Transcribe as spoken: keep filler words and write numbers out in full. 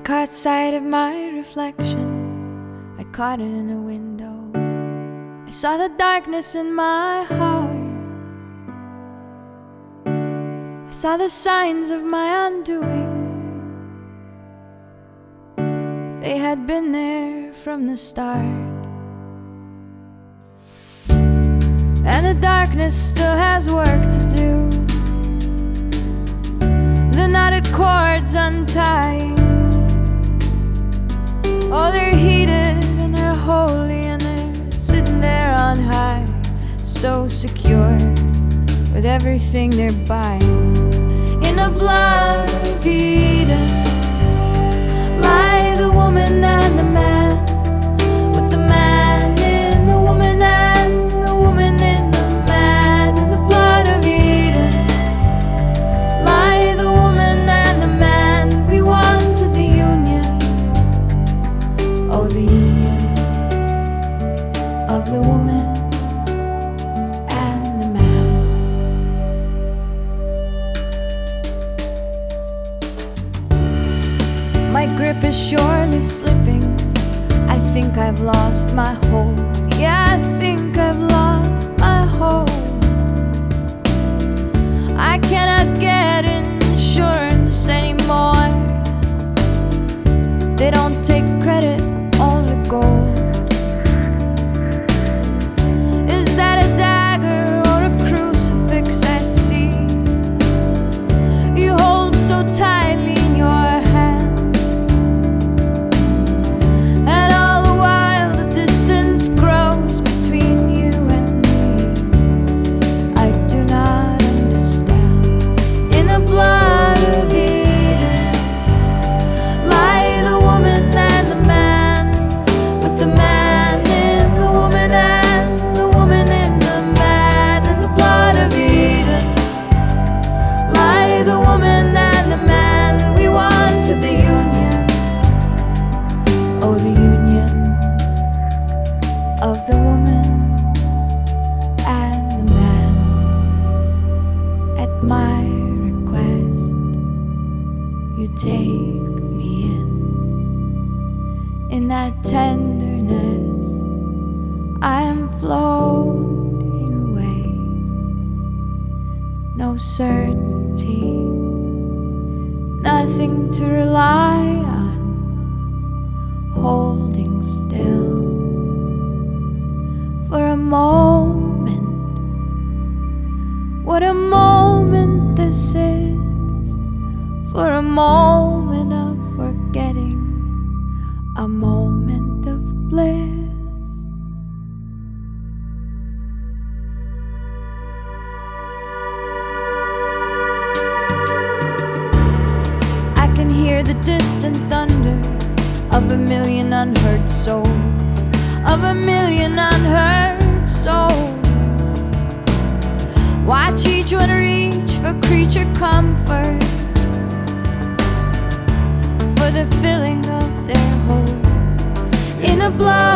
caught sight of my reflection, I caught it in a window. I saw the darkness in my heart, I saw the signs of my undoing. They had been there from the start. And the darkness still has work to do, the knotted cords untying. Oh, they're heated and they're holy, and they're sitting there on high, so secure with everything they're buying. In the blood of Eden lie the woman and the man, with the man in the woman and the woman in the man. In the blood of Eden lie the woman and the man. We wanted the union, oh, the union of the woman and the man. My grip is surely slipping, I think I've lost my hold. Yeah, I think I've lost my hold. I cannot get insurance anymore. They don't take credit, only gold. Is that a dagger or a crucifix I see you hold so tightly in your hand? And all the while the distance grows between you and me. I do not understand. In the blood of Eden lie the woman and the man, with the man in the woman and the woman in the man. In the blood of Eden lie the woman and the man. We wanted the union, oh, the union of the woman and the man. At my request, you take me in. In that tenderness, I am floating away. No certainty, nothing to rely on, holding still for a moment. What a moment this is, for a moment of forgetting, a moment of bliss. I can hear the distant thunder of a million unheard souls, of a million unheard souls. Watch each one reach for creature comfort, for the filling of their holes. In the blood